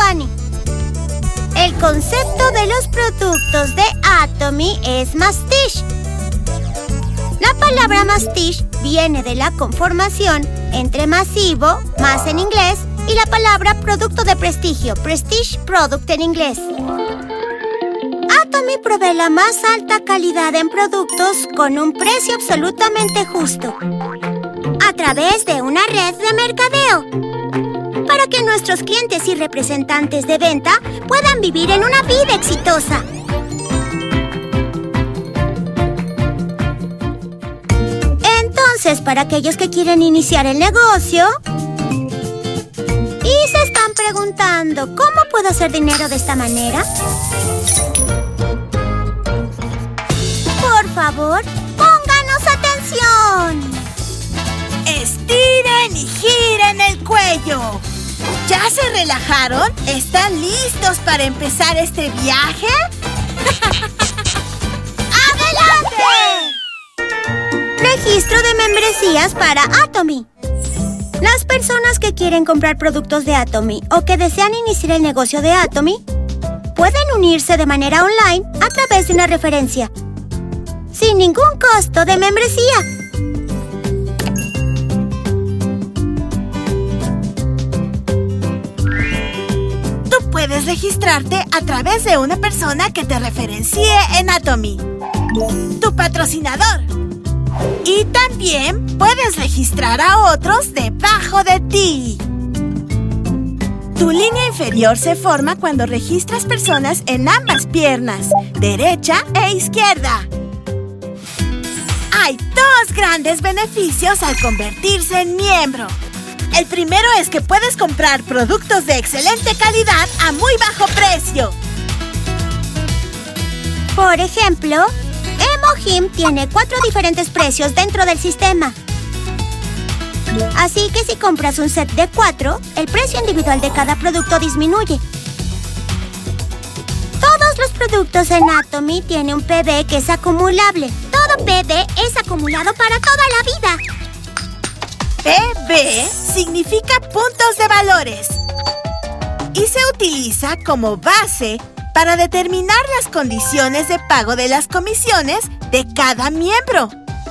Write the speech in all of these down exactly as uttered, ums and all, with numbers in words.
Fanny. El concepto de los productos de Atomy es mastiche. La palabra mastiche viene de la conformación entre masivo, más en inglés, y la palabra producto de prestigio, prestige product en inglés. Atomy provee la más alta calidad en productos con un precio absolutamente justo, a través de una red de mercadeo, para que nuestros clientes y representantes de venta puedan vivir en una vida exitosa. Entonces, para aquellos que quieren iniciar el negocio y se están preguntando, ¿cómo puedo hacer dinero de esta manera? Por favor, pónganos atención. Estiren y giren el cuello. ¿Ya se relajaron? ¿Están listos para empezar este viaje? ¡Adelante! Registro de membresías para Atomy. Las personas que quieren comprar productos de Atomy o que desean iniciar el negocio de Atomy pueden unirse de manera online a través de una referencia, sin ningún costo de membresía. Tú puedes registrarte a través de una persona que te referencie en Atomy, tu patrocinador. Y también puedes registrar a otros debajo de ti. Tu línea inferior se forma cuando registras personas en ambas piernas, derecha e izquierda. Hay dos grandes beneficios al convertirse en miembro. El primero es que puedes comprar productos de excelente calidad a muy bajo precio. Por ejemplo, Emohim tiene cuatro diferentes precios dentro del sistema. Así que si compras un set de cuatro, el precio individual de cada producto disminuye. Todos los productos en Atomy tienen un P B que es acumulable. Todo P B es acumulado para toda la vida. P B significa puntos de valores y se utiliza como base para determinar las condiciones de pago de las comisiones de cada miembro.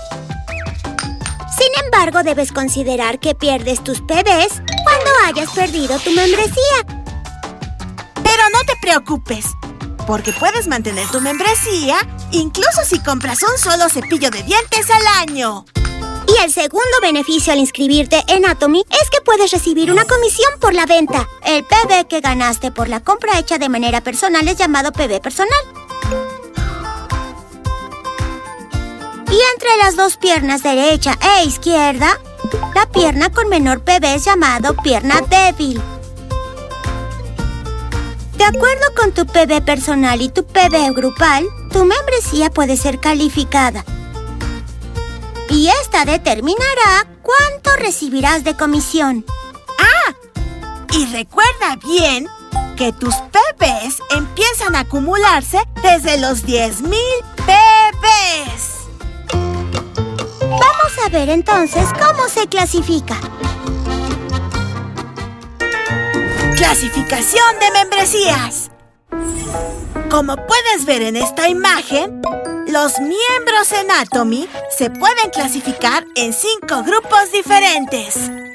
Sin embargo, debes considerar que pierdes tus P Bs cuando hayas perdido tu membresía. Pero no te preocupes, porque puedes mantener tu membresía incluso si compras un solo cepillo de dientes al año. Y el segundo beneficio al inscribirte en Atomy es que puedes recibir una comisión por la venta. El P B que ganaste por la compra hecha de manera personal es llamado P B personal. Y entre las dos piernas derecha e izquierda, la pierna con menor P B es llamado pierna débil. De acuerdo con tu P B personal y tu P B grupal, tu membresía puede ser calificada. Y esta determinará cuánto recibirás de comisión. ¡Ah! Y recuerda bien que tus P Bs empiezan a acumularse desde los diez mil P Bs. Vamos a ver entonces cómo se clasifica. Clasificación de membresías. Como puedes ver en esta imagen, los miembros en Atomy se pueden clasificar en cinco grupos diferentes.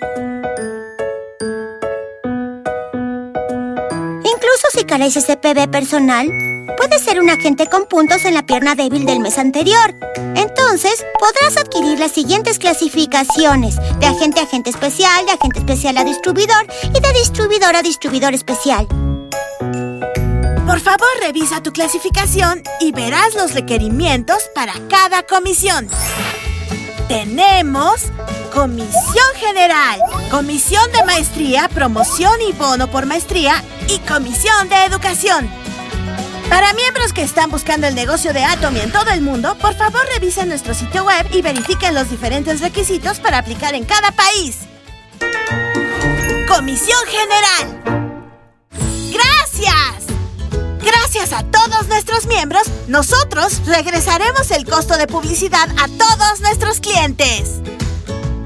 Incluso si careces de P B personal, puedes ser un agente con puntos en la pierna débil del mes anterior. Entonces, podrás adquirir las siguientes clasificaciones: de agente a agente especial, de agente especial a distribuidor y de distribuidor a distribuidor especial. Por favor, revisa tu clasificación y verás los requerimientos para cada comisión. Tenemos Comisión General, Comisión de Maestría, Promoción y Bono por Maestría y Comisión de Educación. Para miembros que están buscando el negocio de Atomy en todo el mundo, por favor revisen nuestro sitio web y verifiquen los diferentes requisitos para aplicar en cada país. Comisión General. ¡Gracias! Gracias a todos nuestros miembros, nosotros regresaremos el costo de publicidad a todos nuestros clientes.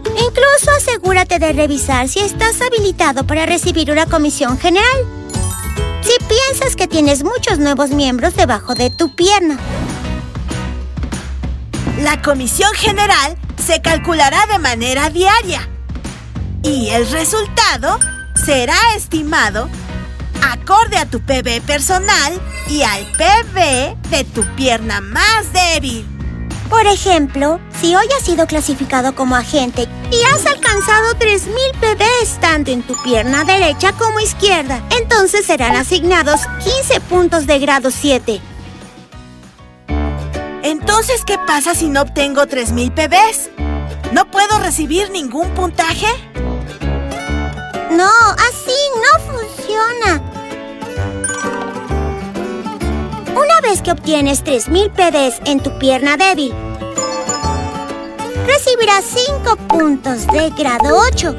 Incluso asegúrate de revisar si estás habilitado para recibir una comisión general. Piensas que tienes muchos nuevos miembros debajo de tu pierna. La comisión general se calculará de manera diaria y el resultado será estimado acorde a tu P B personal y al P B de tu pierna más débil. Por ejemplo, si hoy has sido clasificado como agente y has alcanzado tres mil P Bs tanto en tu pierna derecha como izquierda, entonces serán asignados quince puntos de grado siete. Entonces, ¿qué pasa si no obtengo tres mil P Bs? ¿No puedo recibir ningún puntaje? No, así no funciona. Una vez que obtienes tres mil P Bs en tu pierna débil, recibirás cinco puntos de grado ocho.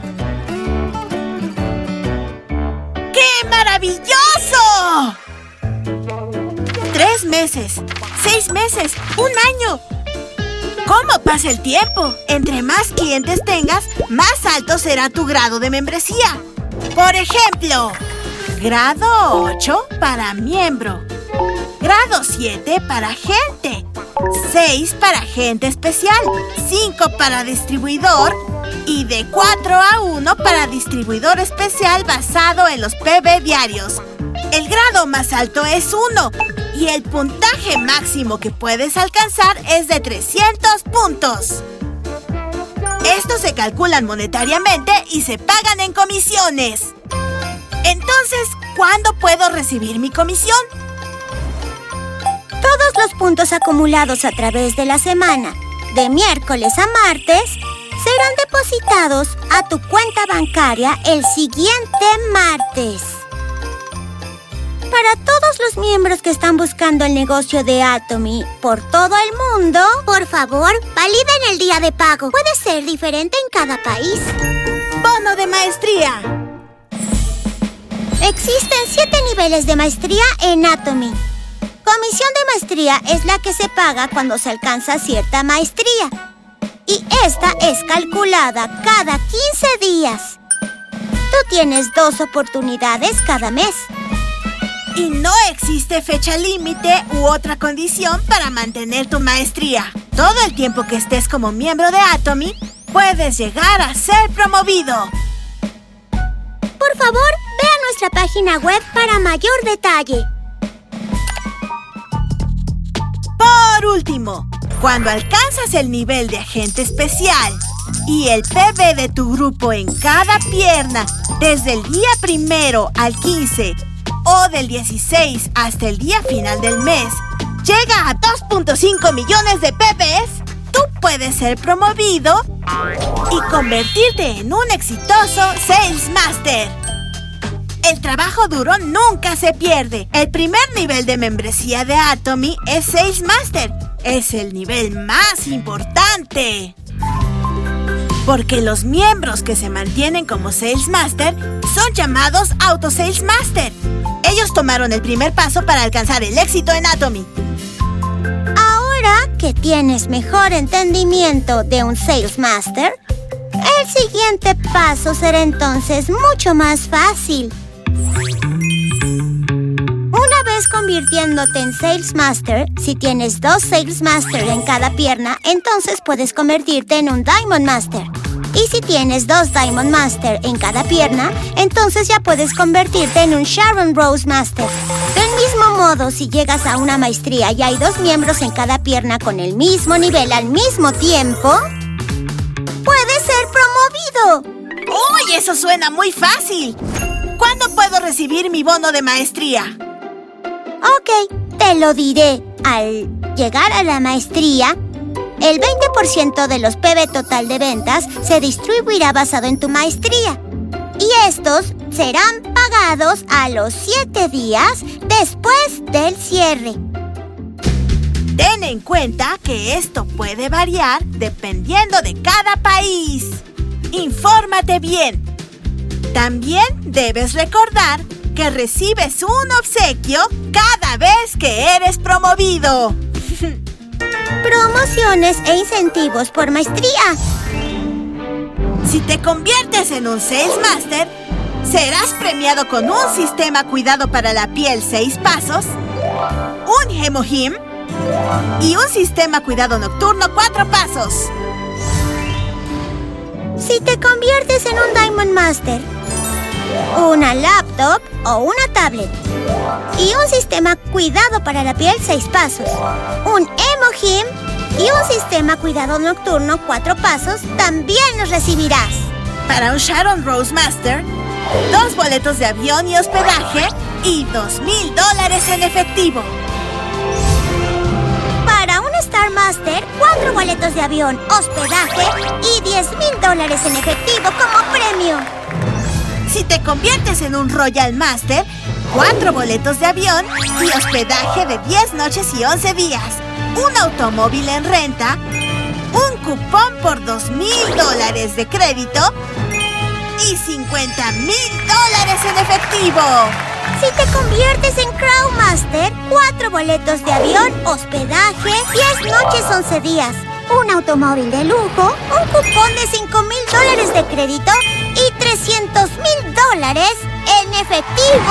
¡Qué maravilloso! Tres meses, seis meses, un año. ¿Cómo pasa el tiempo? Entre más clientes tengas, más alto será tu grado de membresía. Por ejemplo, grado ocho para miembro, grado siete para agente, seis para agente especial, cinco para distribuidor y de cuatro a uno para distribuidor especial basado en los P B diarios. El grado más alto es uno y el puntaje máximo que puedes alcanzar es de trescientos puntos. Estos se calculan monetariamente y se pagan en comisiones. Entonces, ¿cuándo puedo recibir mi comisión? Todos los puntos acumulados a través de la semana, de miércoles a martes, serán depositados a tu cuenta bancaria el siguiente martes. Para todos los miembros que están buscando el negocio de Atomy por todo el mundo, por favor, validen el día de pago. Puede ser diferente en cada país. Bono de maestría. Existen siete niveles de maestría en Atomy. Comisión de maestría es la que se paga cuando se alcanza cierta maestría. Y esta es calculada cada quince días. Tú tienes dos oportunidades cada mes. Y no existe fecha límite u otra condición para mantener tu maestría. Todo el tiempo que estés como miembro de Atomy, puedes llegar a ser promovido. Por favor, ve a nuestra página web para mayor detalle. Por último, cuando alcanzas el nivel de agente especial y el P B de tu grupo en cada pierna desde el día primero al quince o del dieciséis hasta el día final del mes llega a dos punto cinco millones de P Bs, tú puedes ser promovido y convertirte en un exitoso Sales Master. El trabajo duro nunca se pierde. El primer nivel de membresía de Atomy es Sales Master. Es el nivel más importante. Porque los miembros que se mantienen como Sales Master son llamados Auto Sales Master. Ellos tomaron el primer paso para alcanzar el éxito en Atomy. Ahora que tienes mejor entendimiento de un Sales Master, el siguiente paso será entonces mucho más fácil. Una vez convirtiéndote en Sales Master, si tienes dos Sales Master en cada pierna, entonces puedes convertirte en un Diamond Master. Y si tienes dos Diamond Master en cada pierna, entonces ya puedes convertirte en un Sharon Rose Master. Del mismo modo, si llegas a una maestría y hay dos miembros en cada pierna con el mismo nivel al mismo tiempo, puedes ser promovido. ¡Uy! Eso suena muy fácil. ¿Cuándo puedo recibir mi bono de maestría? Ok, te lo diré. Al llegar a la maestría, el veinte por ciento de los P B total de ventas se distribuirá basado en tu maestría. Y estos serán pagados a los siete días después del cierre. Ten en cuenta que esto puede variar dependiendo de cada país. Infórmate bien. También debes recordar que recibes un obsequio cada vez que eres promovido. Promociones e incentivos por maestría. Si te conviertes en un Sales Master, Serás premiado con un sistema cuidado para la piel seis pasos, un Hemohim y un sistema cuidado nocturno cuatro pasos. Si te conviertes en un Diamond Master, una laptop o una tablet y un sistema cuidado para la piel seis pasos, un Hemohim y un sistema cuidado nocturno cuatro pasos, también los recibirás. Para un Sharon Rose Master, dos boletos de avión y hospedaje y dos mil dólares en efectivo. Para un Star Master, cuatro boletos de avión, hospedaje y diez mil dólares en efectivo como premio. Si te conviertes en un Royal Master, cuatro boletos de avión y hospedaje de diez noches y once días, un automóvil en renta, un cupón por dos mil dólares de crédito y cincuenta mil dólares en efectivo. Si te conviertes en Crow Master, cuatro boletos de avión, hospedaje, diez noches, once días, un automóvil de lujo, un cupón de cinco mil dólares de crédito y trescientos mil dólares en efectivo.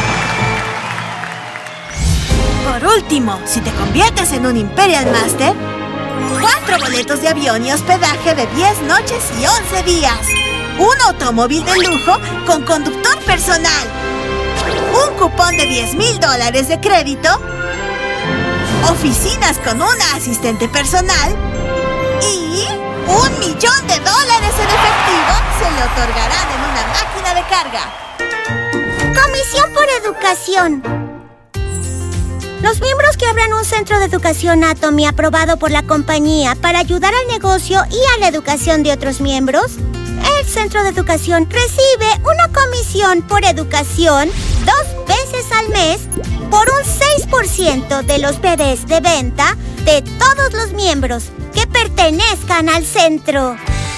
Por último, si te conviertes en un Imperial Master, cuatro boletos de avión y hospedaje de diez noches y once días, un automóvil de lujo con conductor personal, un cupón de diez mil dólares de crédito, oficinas con una asistente personal y un millón de dólares en efectivo se le otorgarán en una máquina de carga. Comisión por Educación. Los miembros que abran un centro de educación Atomy aprobado por la compañía para ayudar al negocio y a la educación de otros miembros, el centro de educación recibe una comisión por educación dos veces al mes por un seis por ciento de los bebés de venta de todos los miembros que pertenezcan al centro.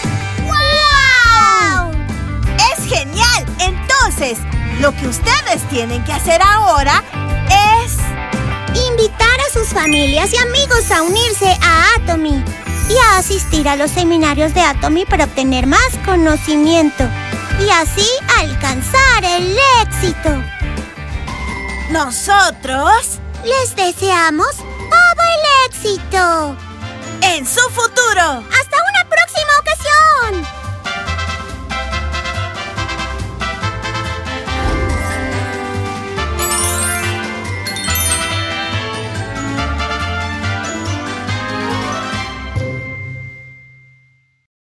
¡Wow! ¡Es genial! Entonces, lo que ustedes tienen que hacer ahora es invitar a sus familias y amigos a unirse a Atomy y a asistir a los seminarios de Atomy para obtener más conocimiento y así alcanzar el éxito. Nosotros les deseamos todo el éxito en su futuro. ¡Hasta